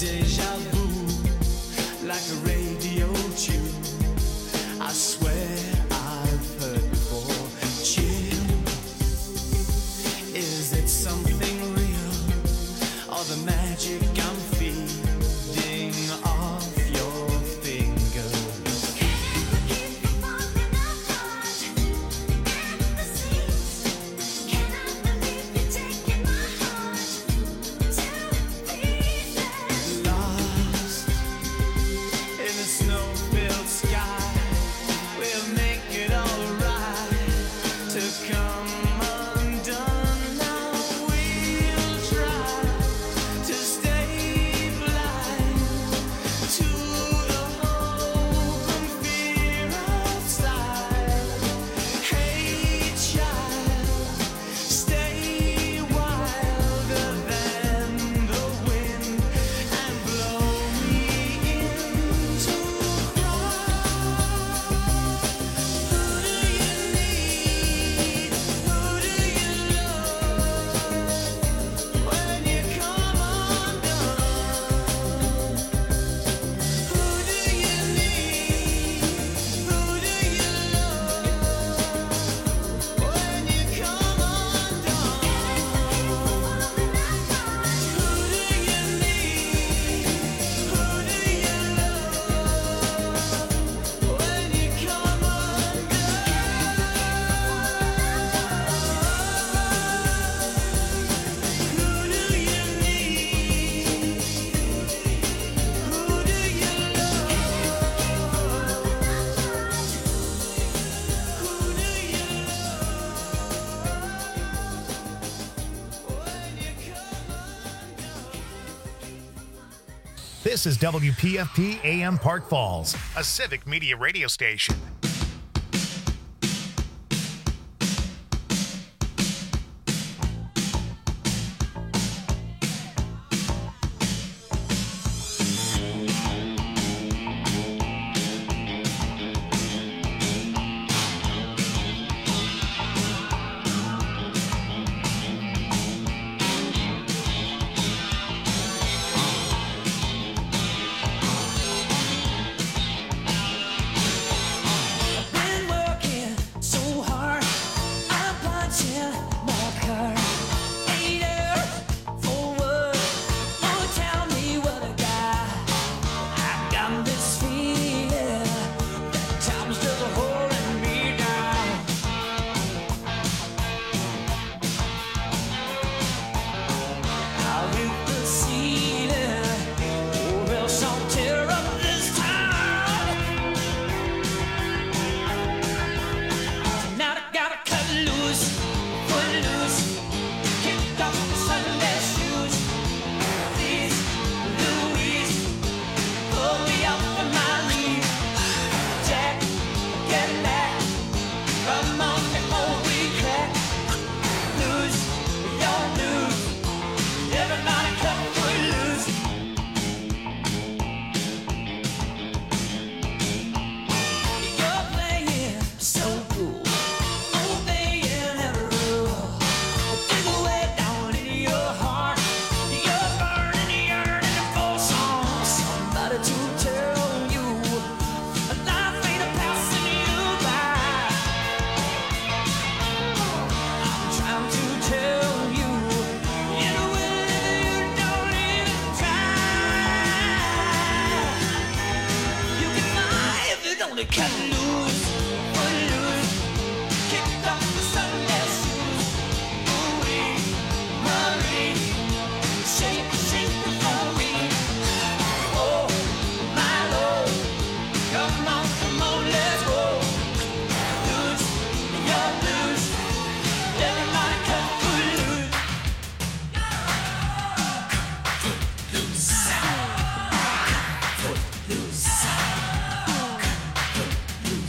Deja vu, like a radio tune. I swear I've heard before. Chill, is it something real? Or the magic I'm feeding off your fingers? Can I keep from falling apart in the seas? Can I believe you're taking my heart to pieces? Lost in a snow-filled sky, we'll make it alright to come undone. Now we'll try to stay blind to the hope and fear outside. Hey child, stay wilder than the wind and blow me into cry. Who do you need? Who do you love when you come undone? Who do you need? Who do you love when you come undone? Who do you need? Who do you love when you come This is WPFP AM Park Falls, a civic media radio station. Been working so hard, I'm punching my card. 8 hours for what? Oh, tell me what I got. I got this feeling that time's just holding me down. I'll hit the ceiling, or else I'll tear up this town. Now I gotta cut loose, kick off the Sunday shoes. Please, Louise, pull me up from my knees. Jack, get back, come on before we crack. Lose, your news, everybody cut loose. You're playing so cool, obeying every rule. Dig away down in your heart, you're burning, yearning for somebody to tell you life ain't passing you by. I'm trying to tell you in a way you don't even try. You can fly if you only cut loose, kick off the Sunday shoes. Ooh-wee, Marie, shake before we. Oh, my Lord, come on, let's go. Lose, you're loose, everybody cut loose. Loose.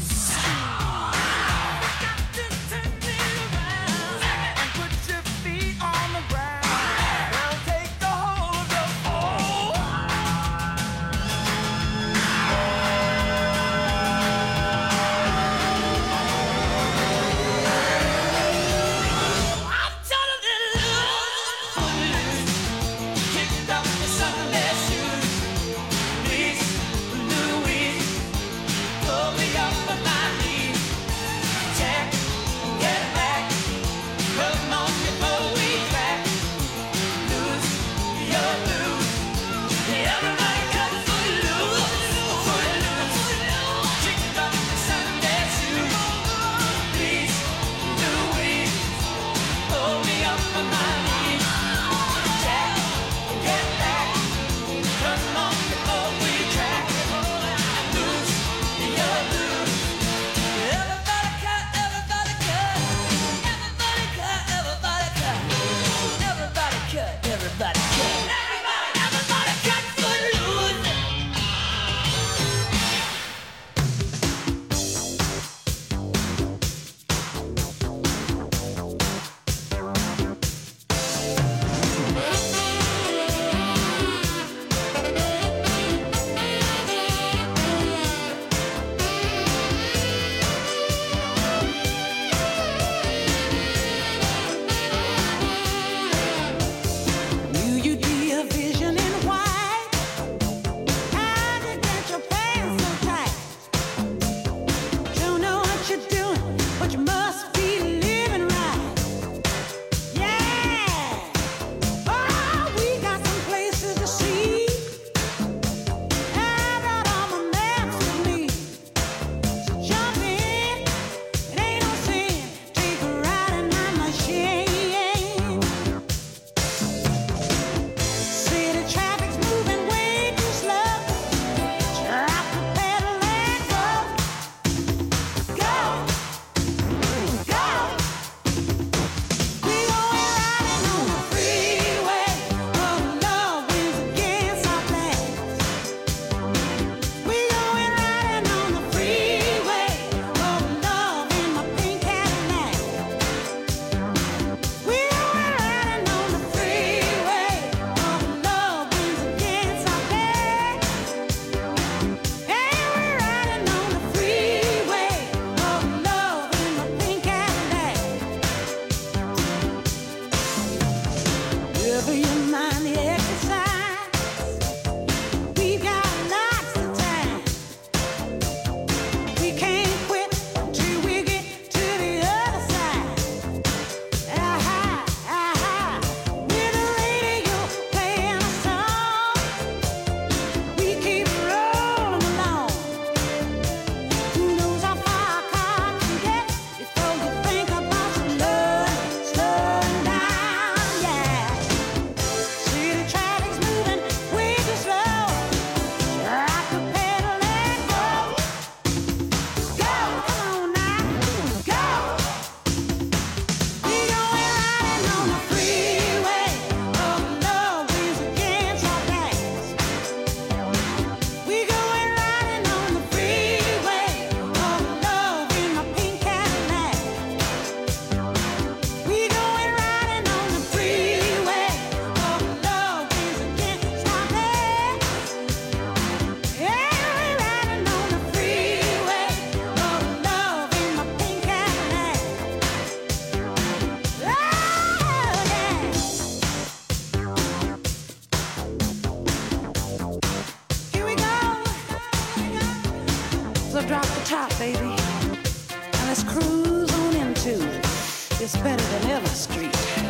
we'll drop the top, baby. And let's cruise on into this better than ever street.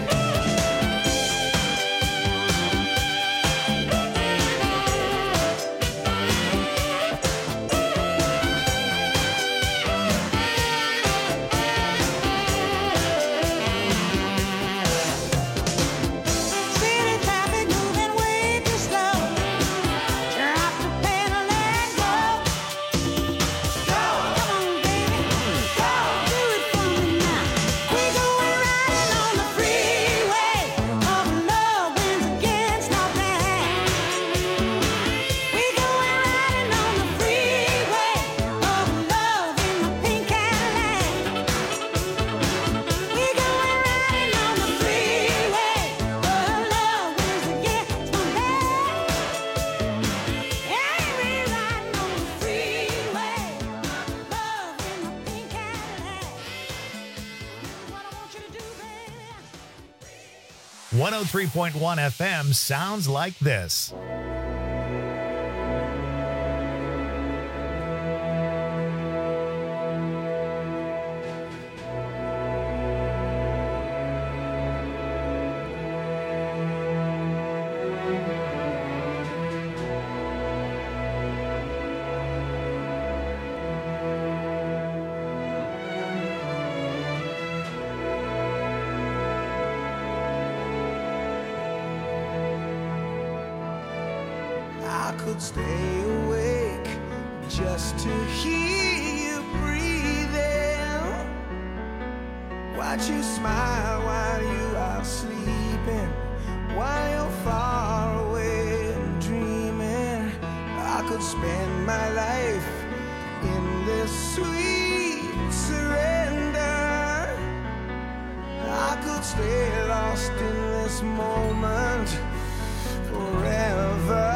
City traffic moving way too slow. Drop the pedal and go. Come on, baby, go do it for me now. We going riding on the freeway of love winds against our back. We going riding on the freeway of love in the pink Cadillac. We going riding on the freeway of love winds against my back. Yeah, we riding on the freeway of love in the pink Cadillac. What I want you to do, baby. 103.1 FM sounds like this. I could stay awake just to hear you breathing. Watch you smile while you are sleeping, while you're far away and dreaming. I could spend my life in this sweet surrender. I could stay lost in this moment forever.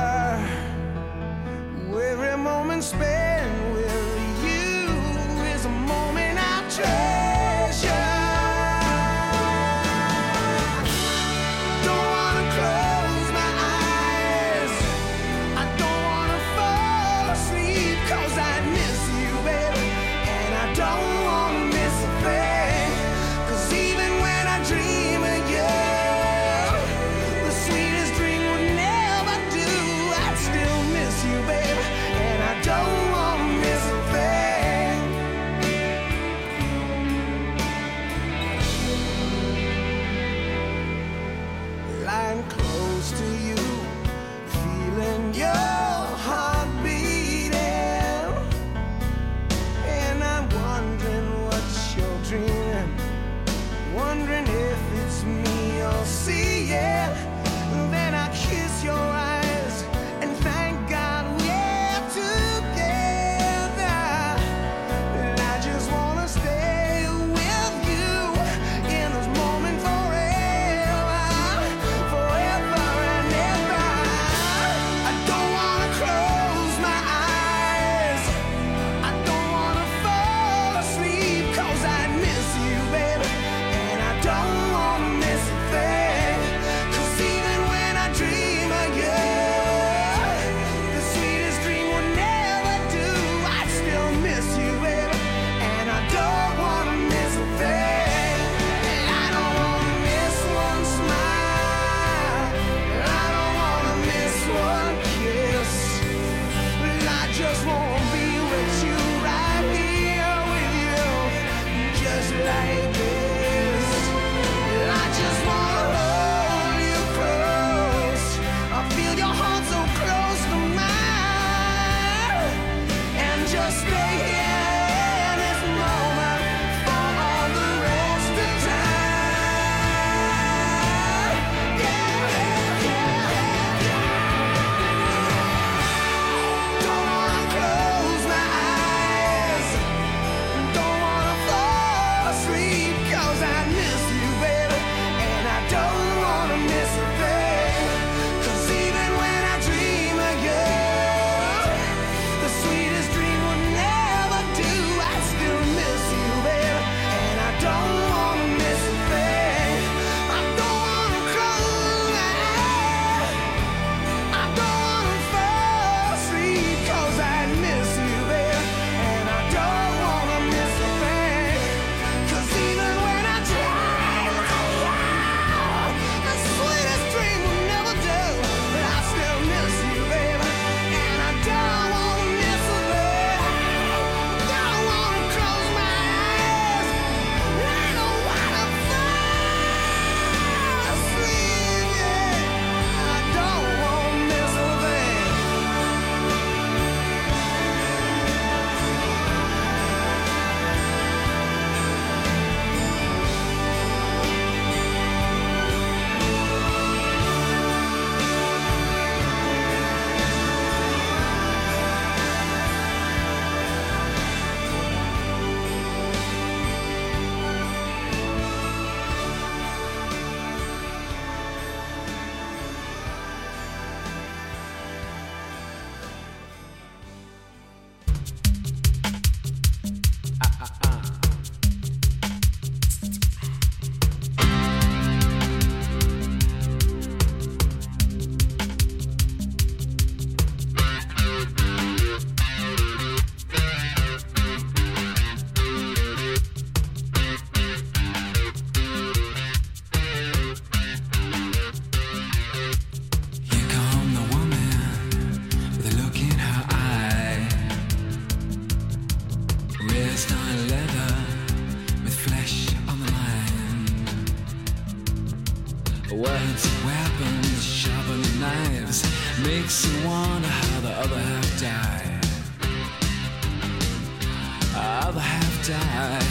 Every moment spent with you is a moment I treasure. Don't wanna close my eyes, I don't wanna fall asleep, 'cause I miss you, baby, and I don't wanna miss a thing. 'Cause even when I dream of you, the sweetest dream would never do. I'd still miss you, baby, and I don't Makes you wonder how the other half died. Other half died.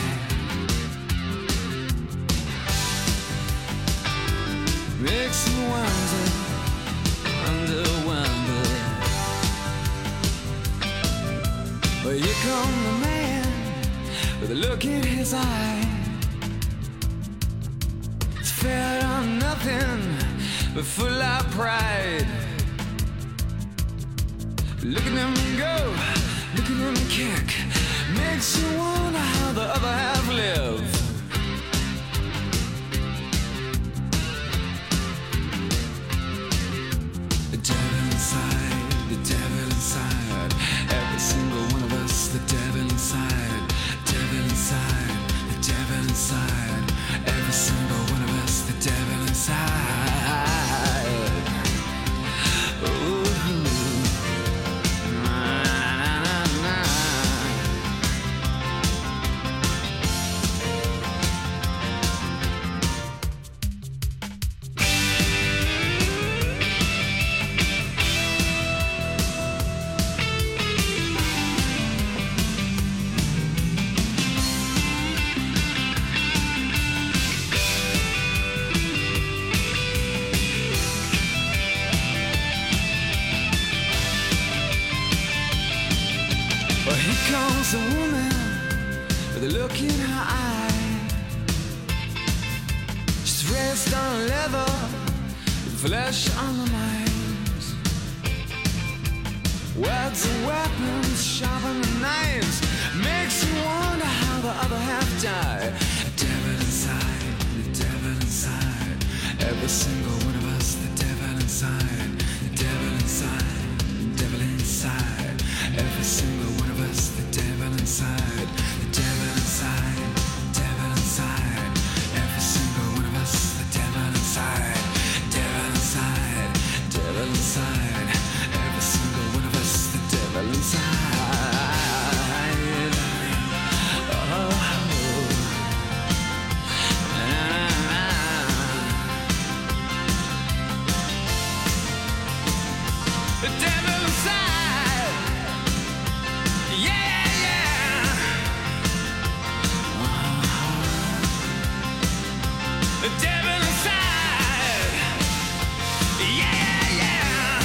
Makes you wonder. Well, here come the man with a look in his eye. It's fair on nothing, but full of pride. Look at him go, look at him kick. Makes you wonder how the other half live. The devil inside, the devil inside. Every single one of us, the devil inside, devil inside, the devil inside. Every single one of us, the devil inside. Ooh. Na, na, na, na. Well, here comes a woman with a look in her eye. She's dressed on leather, with flesh on the mind. Words are weapons, sharpen the knives. Makes you wonder how the other half died. The devil inside, the devil inside. Every single one of us, the devil inside, the devil inside, the devil inside. Every single one of us, the devil inside, the devil inside, the devil inside. Every single one of us, the devil inside, devil inside, devil inside. Every single one of us, the devil inside. Oh. The devil inside. Yeah, yeah. The devil inside. Yeah, yeah.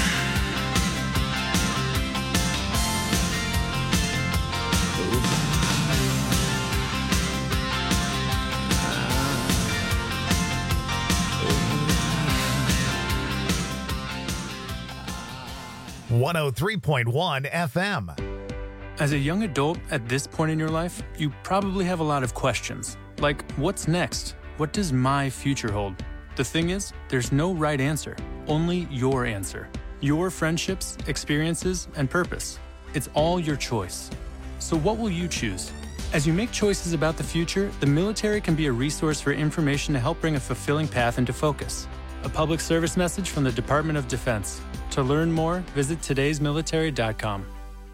Ooh. 103.1 FM. As a young adult at this point in your life, you probably have a lot of questions. Like, what's next? What does my future hold? The thing is, there's no right answer, only your answer. Your friendships, experiences, and purpose. It's all your choice. So what will you choose? As you make choices about the future, the military can be a resource for information to help bring a fulfilling path into focus. A public service message from the Department of Defense. To learn more, visit todaysmilitary.com.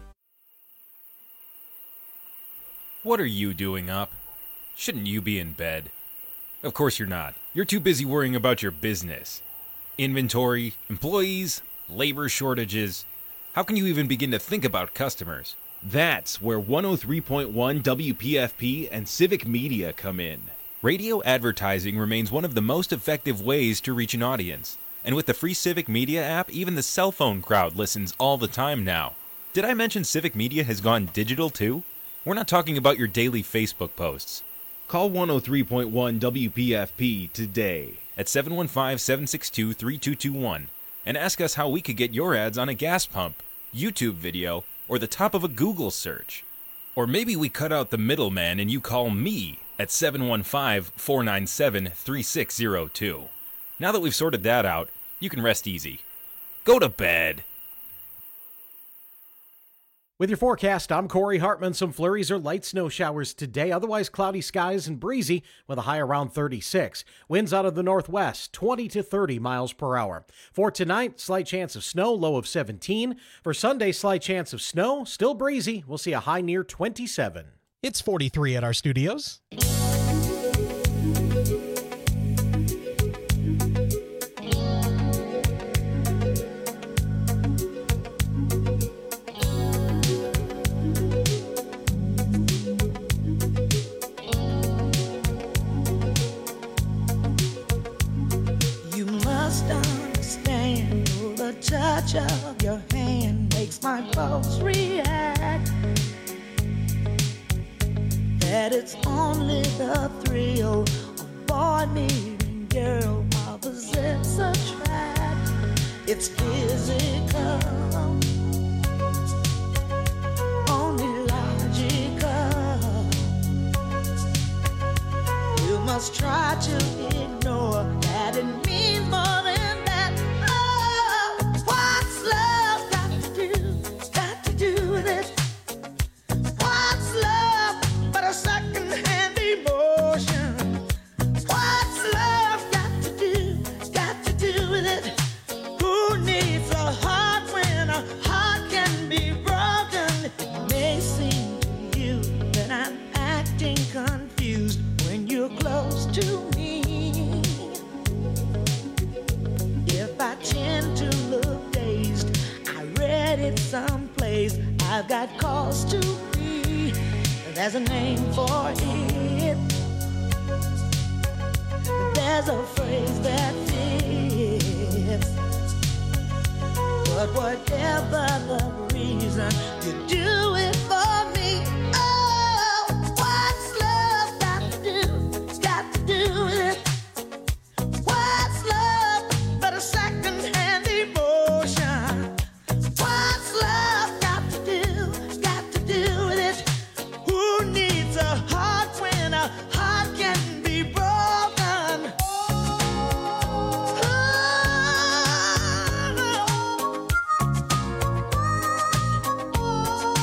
What are you doing up? Shouldn't you be in bed? Of course you're not. You're too busy worrying about your business. Inventory, employees, labor shortages. How can you even begin to think about customers? That's where 103.1 WPFP and Civic Media come in. Radio advertising remains one of the most effective ways to reach an audience. And with the free Civic Media app, even the cell phone crowd listens all the time now. Did I mention Civic Media has gone digital too? We're not talking about your daily Facebook posts. Call 103.1 WPFP today at 715-762-3221 and ask us how we could get your ads on a gas pump, YouTube video, or the top of a Google search. Or maybe we cut out the middleman and you call me at 715-497-3602. Now that we've sorted that out, you can rest easy. Go to bed. With your forecast, I'm Corey Hartman. Some flurries or light snow showers today, otherwise cloudy skies and breezy with a high around 36. Winds out of the northwest, 20 to 30 miles per hour. For tonight, slight chance of snow, low of 17. For Sunday, slight chance of snow, still breezy. We'll see a high near 27. It's 43 at our studios. makes my pulse react. That it's only the thrill of boy meeting girl opposites attract. It's physical, only logical. You must try to ignore that it means more than that. Oh, what's love got to do with it? What's love but a second-hand emotion? What's love got to do with it? Who needs a heart when a heart can be broken? It may seem to you that I'm acting confused when you're close to me. If I tend to look dazed, I read it someplace. I've got cause to be. There's a name for it. There's a phrase that fits. But whatever the reason, you do it for me. Oh, what's love got to do with it? What's love but a second-hand emotion? What's love got to do with it? Who needs a heart when a heart can be broken? Oh,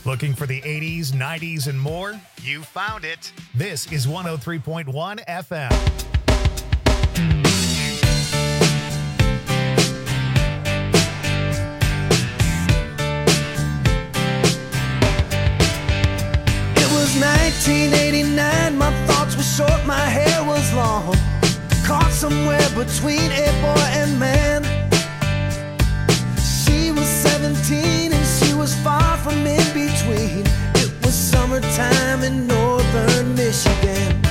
Looking for the 80s, 90s, and more? You found it. This is 103.1 FM. It was 1989, my thoughts were short, my hair was long. Caught somewhere between a boy and man. She was 17 and she was far from in between. It was summertime in northern Michigan.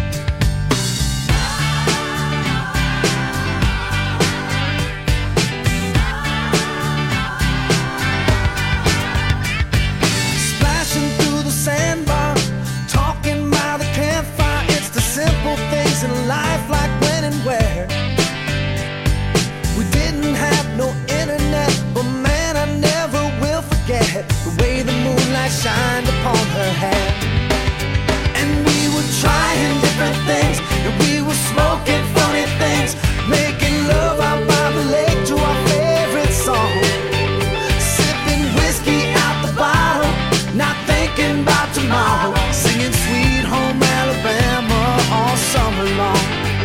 Splashing through the sandbar, talking by the campfire. It's the simple things in life, like when and where. We didn't have no internet, but man, I never will forget the way the moonlight shined upon her hair. And we were trying different things, and we were smoking funny things, making love out by the lake to our favorite song. Sipping whiskey out the bottle, not thinking about tomorrow, singing Sweet Home Alabama all summer long.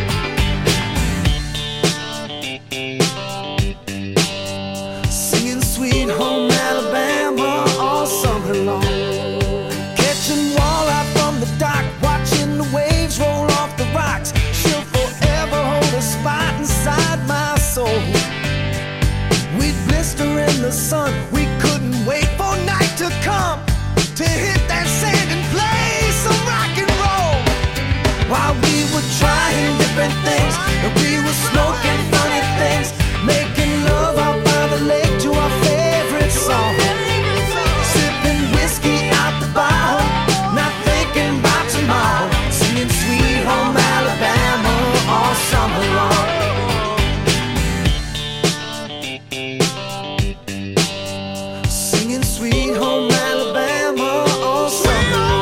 Singing Sweet Home Alabama all summer long. Catching walleye from the dock, watching the waves roll off the rocks. She'll forever hold a spot inside my soul. We'd blister in the sun, we couldn't wait for night to come to hit that sand and play some rock and roll. While we were trying different things, and we were smoking funny things, making love out by the lake to our favorite song. Sipping whiskey out the bottle, not thinking about tomorrow, singing Sweet Home Alabama all summer long. Singing Sweet Home Alabama all summer long.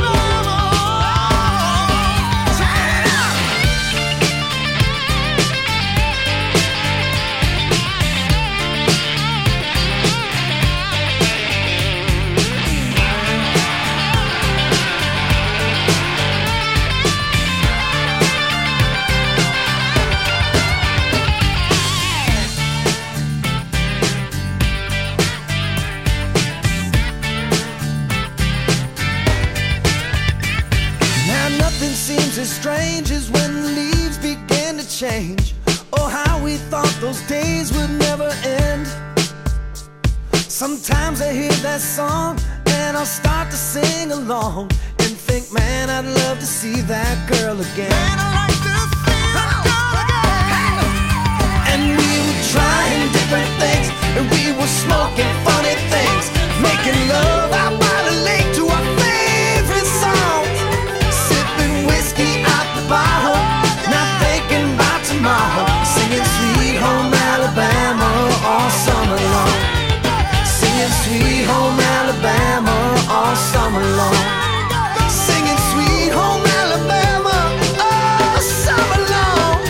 Now nothing seems as strange as when the leaves begin to change. Oh, how we thought those days would never end. Sometimes I hear that song and I'll start to sing along and think, man, I'd love to see that girl again. Man, I'd like to see that girl again. And we were trying different things, and we were smoking funny things, making love out by the lake to our favorite songs. Sipping whiskey out the bottle, not thinking about tomorrow, singing Sweet Home Alabama all summer long. Singing Sweet Home Alabama all summer long. Singing Sweet Home Alabama all summer long.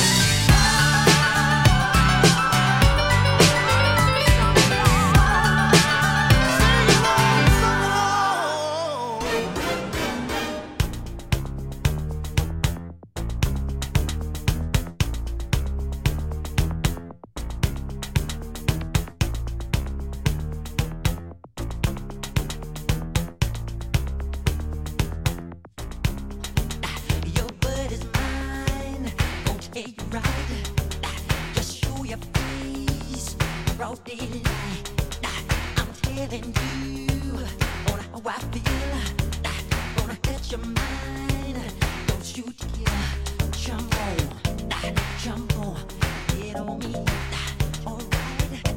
Your bud is mine, gon' take you right. Just show your face, broad daylight. I'm telling you on how I feel. Gonna catch your mind, don't you dare jump on, get on me. Alright,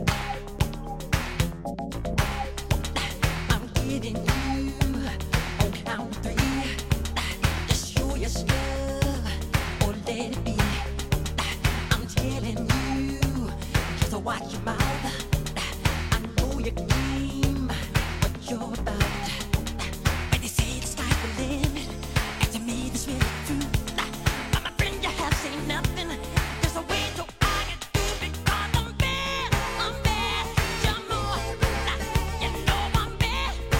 I'm getting you on count three. Just show your stuff or let it be. I'm telling you, just watch your mouth. I know your game, what you're about. When they say the sky's the limit, and to me this really true. But my friend, you have seen nothing. There's a way so I can do because I'm bad. You're more, you know I'm bad.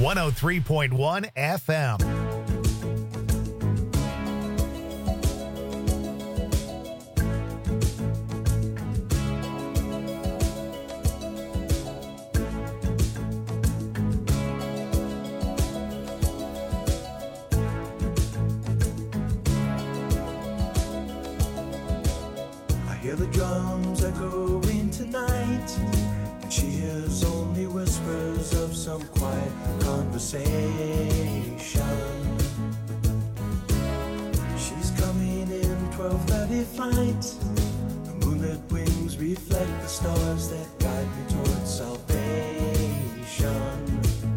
103.1 FM. I hear the drums echoing tonight, and she hears only whispers of some quiet conversation. She's coming in 12:30 flight. The moonlit wings reflect the stars that guide me towards salvation.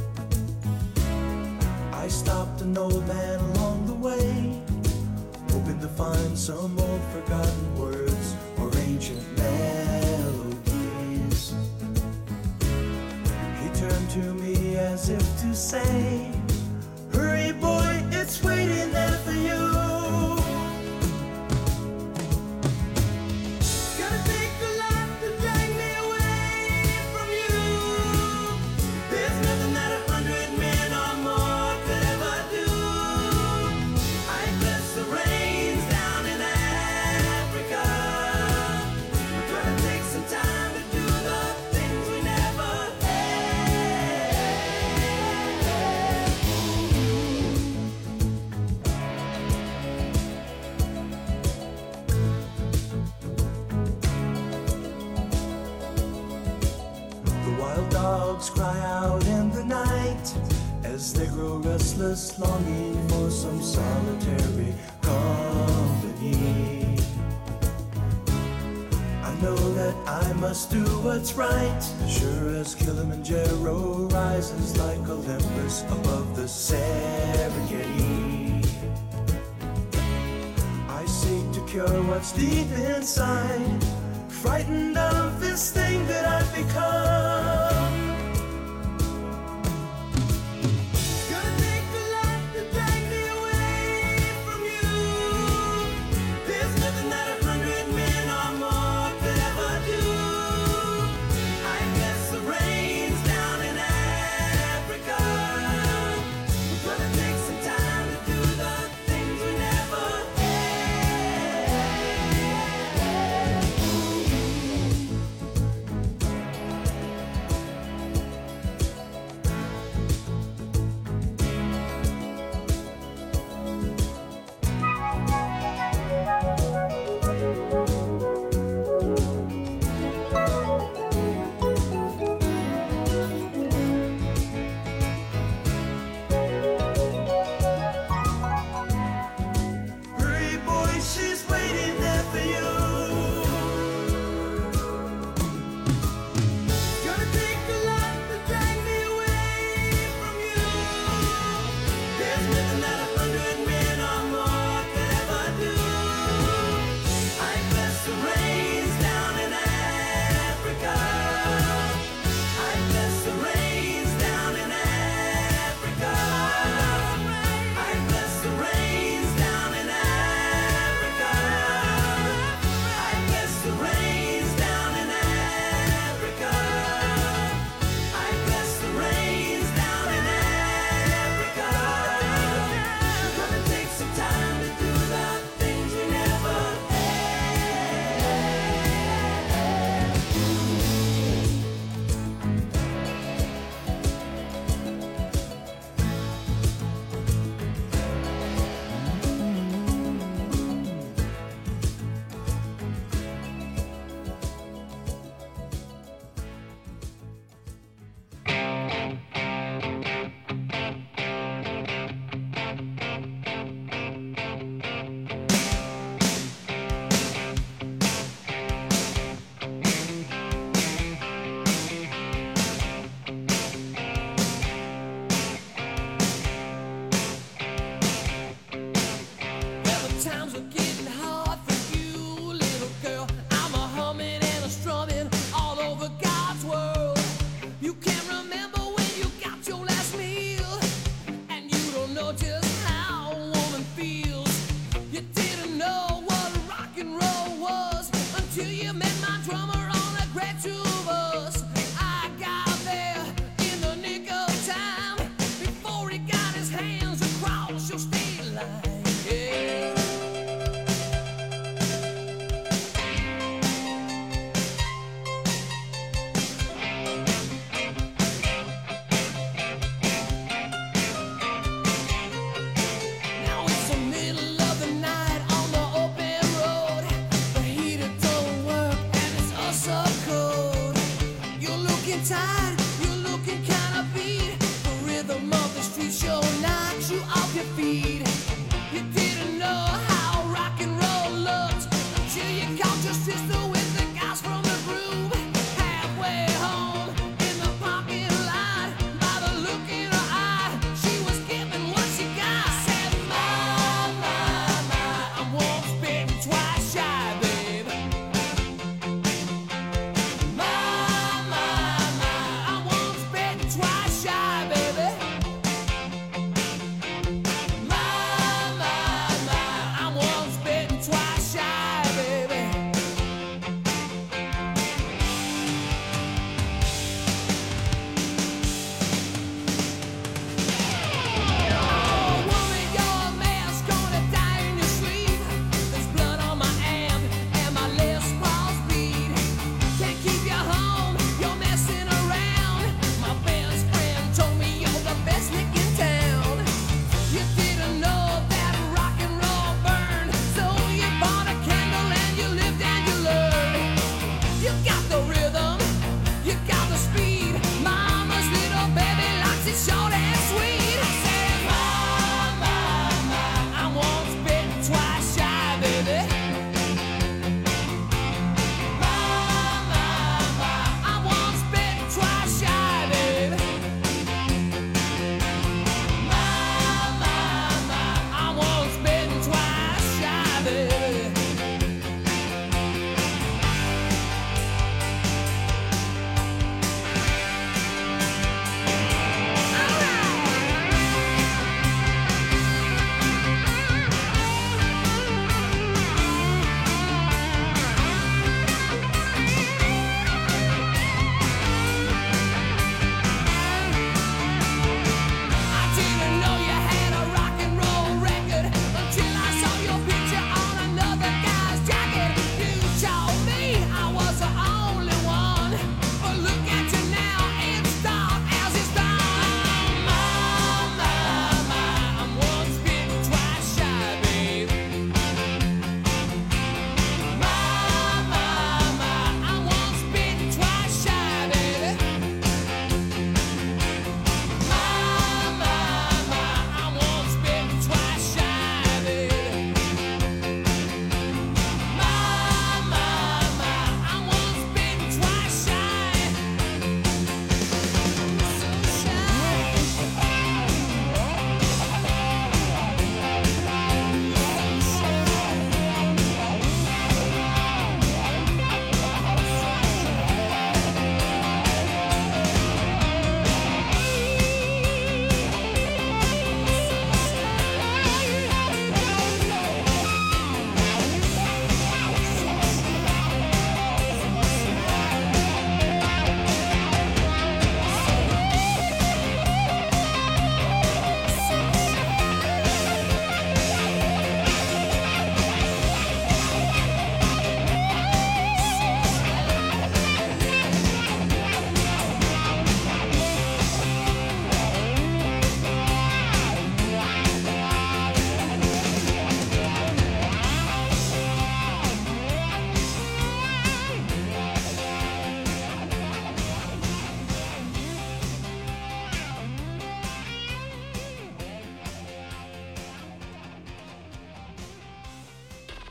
I stopped an old man along the way, hoping to find some old forgotten words or ancient melodies. He turned to me as if to say, hurry boy, it's waiting there for you. Gonna take a lot to drag me away from you. There's nothing that 100 men or more could ever do. I bless the rains down in Africa. We're gonna take some time to do the things we never had. The wild dogs cry out in the night as they grow restless, longing for some solitary company. I know that I must do what's right, sure as Kilimanjaro rises like Olympus above the Serengeti. I seek to cure what's deep inside, frightened of this thing that I've become. Gonna take a lot to drag me away from you. There's nothing that 100 men or more could ever do. I guess the rains down in Africa. We're gonna take some time to do the things we never had.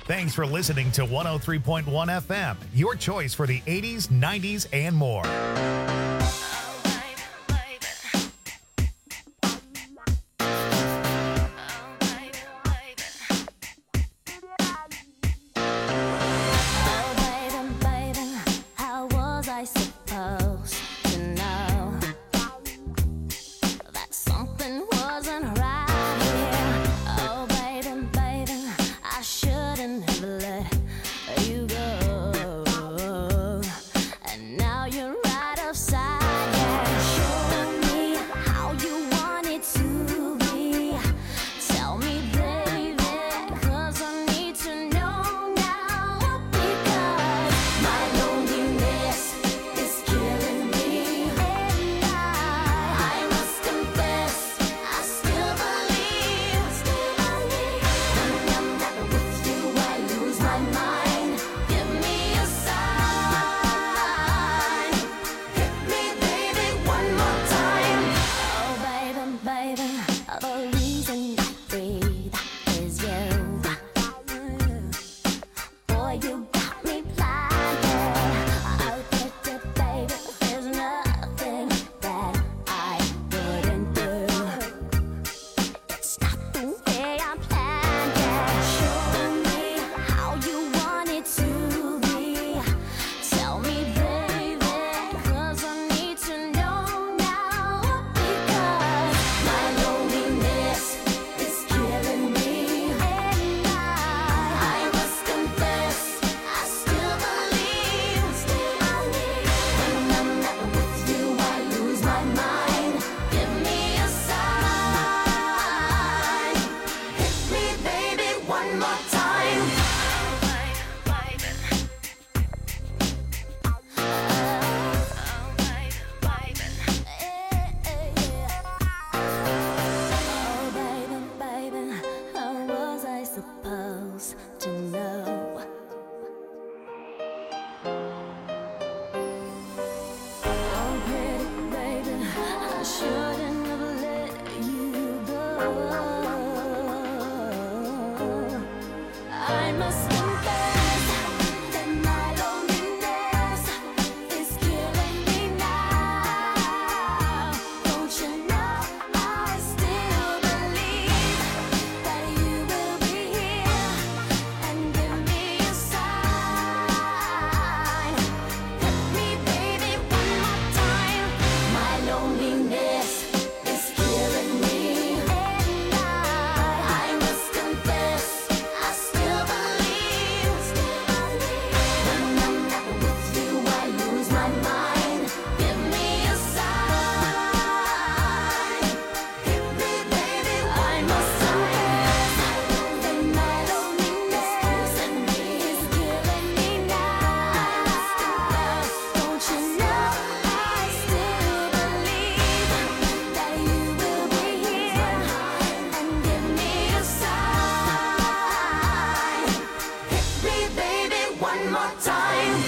Thanks for listening to 103.1 FM, your choice for the 80s, 90s, and more. Oh, baby, baby, how was I supposed to know that something wasn't right here? Oh, baby, baby, I shouldn't have let you go. And now you're right upside down. Show me how you want it to be. Tell me, baby, 'cause I need to know now. Because my loneliness is killing me. And I must confess, I still believe. When I'm not with you, I lose my mind. Give me a sign. Hit me, baby, one more time. Oh, baby, baby, the reason I breathe is you. Boy, you got me blinded. Oh, baby, there's nothing that I wouldn't do. It's not the way I planned it. Show me how you want it to be. Tell me, baby, 'cause I need to know now. Because my loneliness is killing me. And I must confess, I still believe. When I'm not with you, I lose my mind. Give me a sign. Hit me, baby, one more time. Oh, baby, baby, how was I supposed to know? Oh, pretty baby, I shouldn't have let you go. I must confess that my loneliness is killing me now. Don't you know I still believe that you will be here and give me a sign. Hit me, baby, one more time. My loneliness is killing me, and I must confess, I still believe. When I'm not with you, I lose my mind. Give me a sign. Hit me, baby, one more time. That my loneliness is killing me now. Don't you know I still believe that you will be here and give me a sign. Hit me, baby, one more time.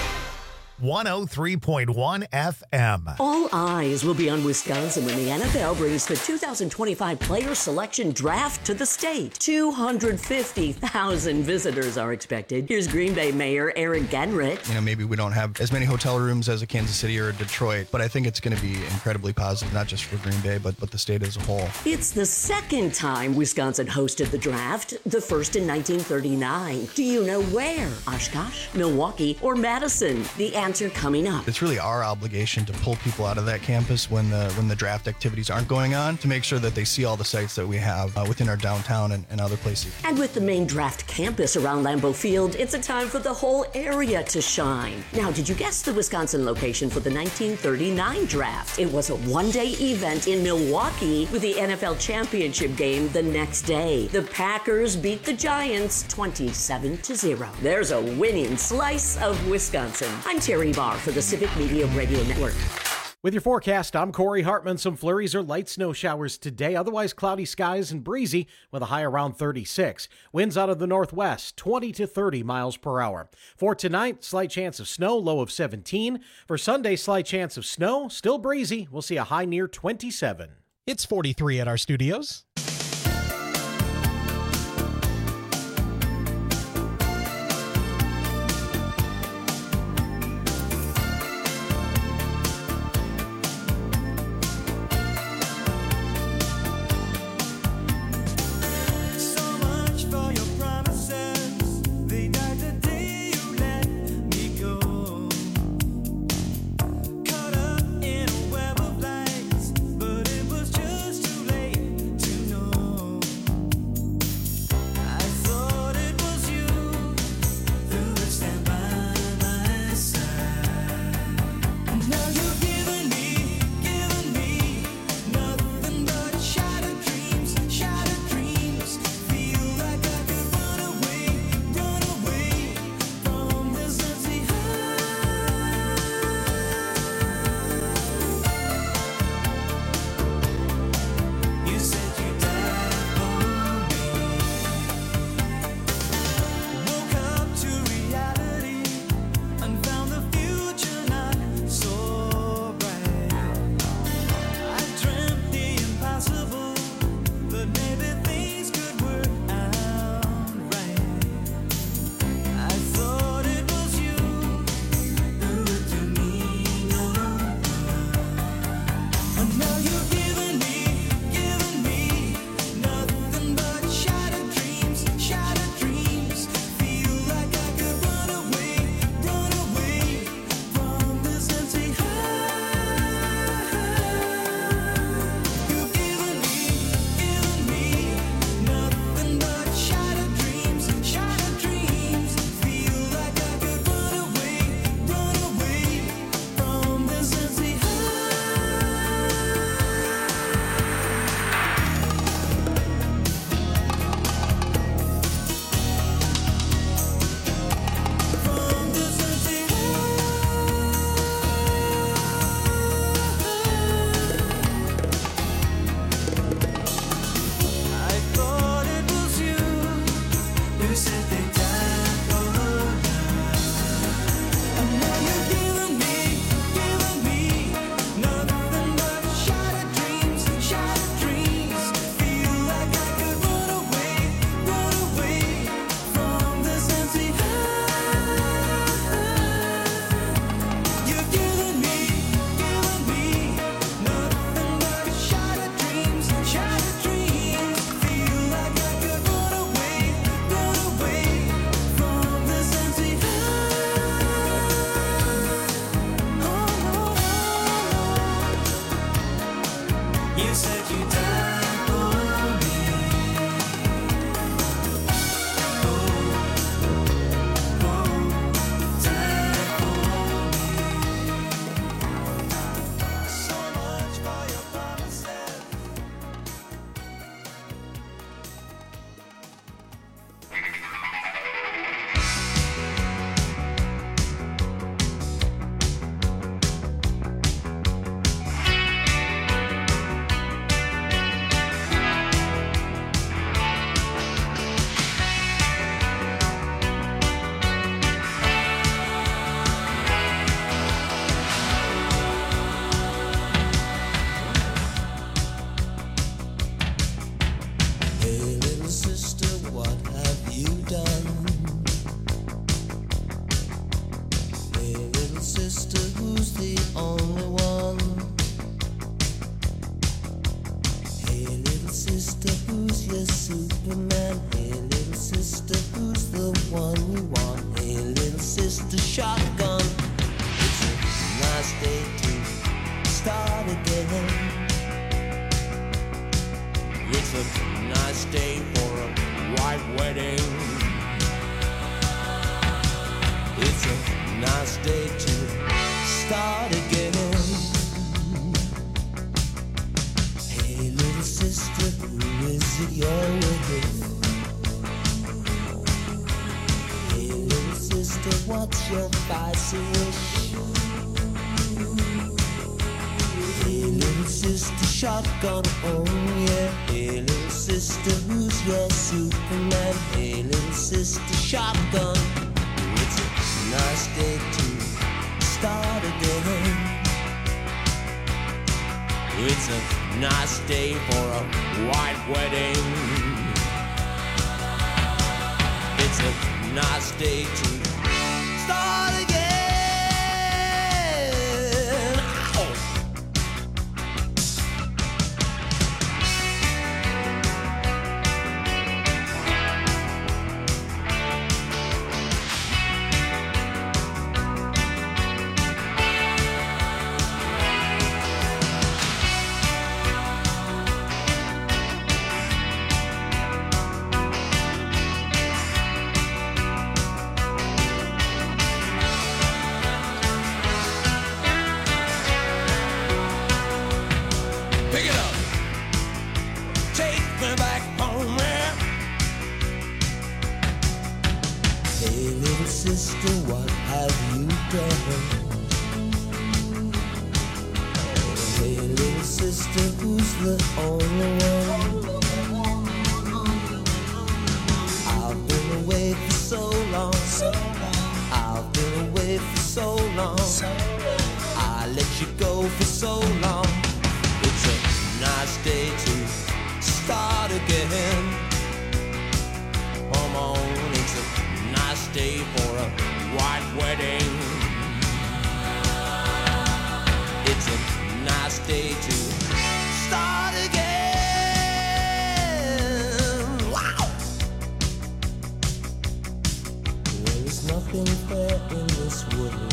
103.1 FM. All eyes will be on Wisconsin when the NFL brings the 2025 Player Selection Draft to the state. 250,000 visitors are expected. Here's Green Bay Mayor Eric Genrich. You know, maybe we don't have as many hotel rooms as a Kansas City or a Detroit, but I think it's going to be incredibly positive, not just for Green Bay, but the state as a whole. It's the second time Wisconsin hosted the draft, the first in 1939. Do you know where? Oshkosh, Milwaukee, or Madison? The answer coming up. It's really our obligation to pull people out of that campus when the draft activities aren't going on, to make sure that they see all the sites that we have within our downtown and other places. And with the main draft campus around Lambeau Field, it's a time for the whole area to shine. Now, did you guess the Wisconsin location for the 1939 draft? It was a one-day event in Milwaukee with the NFL championship game the next day. The Packers beat the Giants 27-0. There's a winning slice of Wisconsin. I'm Terry Barr for the Civic Media Radio Network. With your forecast, I'm Corey Hartman. Some flurries or light snow showers today, otherwise cloudy skies and breezy with a high around 36. Winds out of the northwest, 20 to 30 miles per hour. For tonight, slight chance of snow, low of 17. For Sunday, slight chance of snow, still breezy. We'll see a high near 27. It's 43 at our studios. shotgun. Hey, little sister, who's the only one? Hey, little sister, who's your Superman? Hey, little sister, who's the one you want? Hey, little sister, shotgun. It's a nice day to start again. It's a nice day for a white wedding. It's a nice day to start again. Hey, little sister, who is it you're with? Hey, little sister, what's your spicy wish? Hey, little sister, shotgun, oh yeah. Hey, little sister, who's your Superman? Hey, little sister, shotgun. It's a nice day to start again. It's a nice day for a white wedding. It's a nice day to start again. Ow. Pick it up. Take me back home, man. Hey, little sister, what have you done? Hey, little sister, who's the only one? I've been away for so long. I've been away for so long. I let you go for so long. It's a nice day to start again. Come on, it's a nice day for a white wedding. It's a nice day to start again. Wow! There is nothing fair in this world.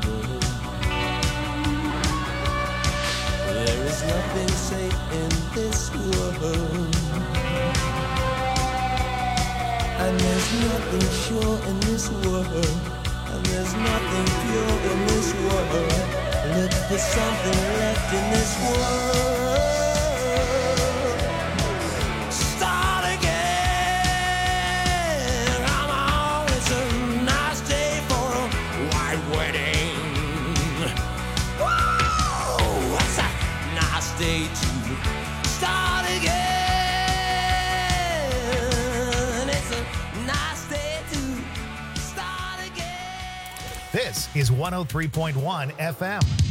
There is nothing safe in this world. And there's nothing sure in this world. And there's nothing pure in this world. Look for something left in this world. Start again. Come on, it's a nice day for a white wedding. Whoa, what's that? Nice day to start again. It's a nice day to start again. This is 103.1 FM.